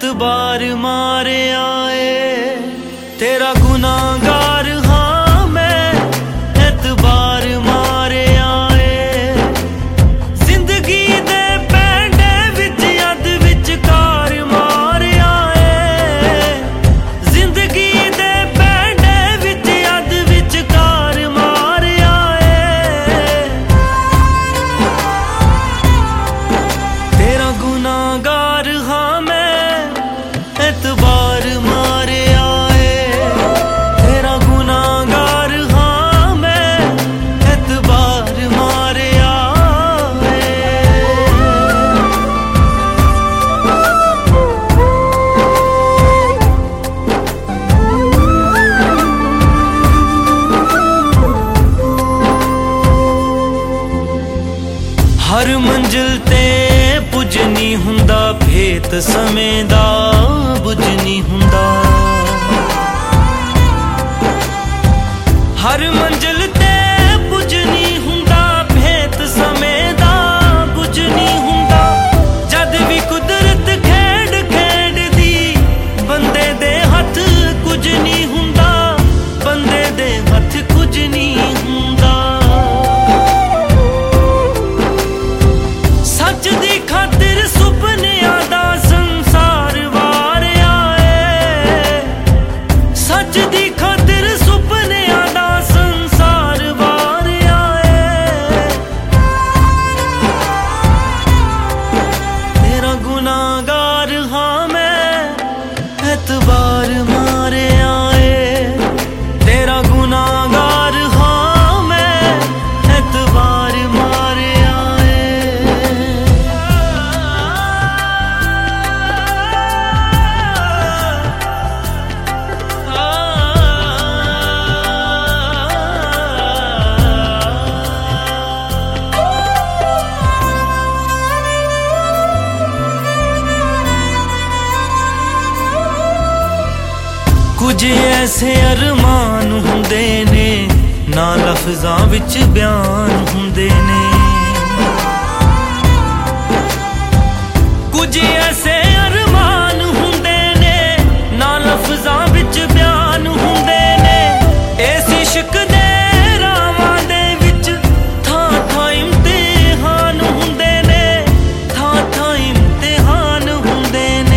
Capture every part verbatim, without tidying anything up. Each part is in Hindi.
एतबार मारे आए तेरा गुनाहगार हाँ मैं एतबार मारे आए जिंदगी दे पैंडे विच अद विचकार मारे आए जिंदगी दे पैंडे विच अद विचकार मारे आए तेरा गुनाहगार हाँ मैं एतबार मारे आए तेरा गुनाहगार हाँ मैं एतबार मारे आए। हर मंजिल ते पुज नहीं हुंदा भेत समय दा बुझ नहीं हुंदा हर मंजिल ते पुज नहीं हुंदा भेत समय दा बुझ नहीं हुंदा जद भी कुदरत खेड खेड दी बंदे दे हथ कुछ नहीं हुंदा बंदे दे हथ कुछ नहीं हुंदा सच दी खातिर सुपनियां दा संसार वार आए सच दी खातिर सुपनियां दा संसार वार आए तेरा गुनाहगार हाँ मैं एतबार मारे आए तेरा गुनाहगार हाँ मैं एतबार मारे कुछ ऐसे अरमान हुंदे ने ना लफ्जां विच बयान हुंदे ने कुछ ऐसे अरमान हुंदे ने ना लफ्जां विच बयान हुंदे ने इस इश्क दे रावां दे विच थां थां इम्तिहान हुंदे ने थां थां इम्तिहान हुंदे ने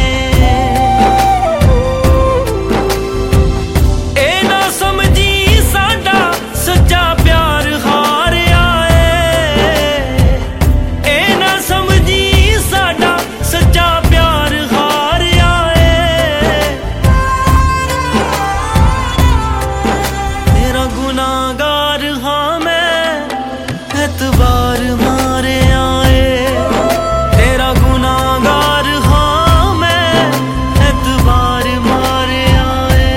गुनाहगार हाँ मैं एतबार मारे आए तेरा गुनाहगार हाँ मैं एतबार मारे आए।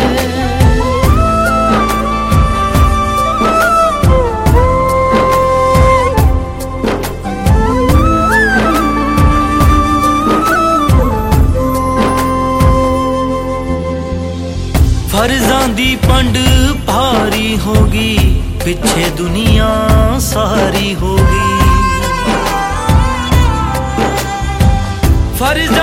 फर्जां दी पंड भारी होगी पिछे दुनिया सारी होगी फर्ज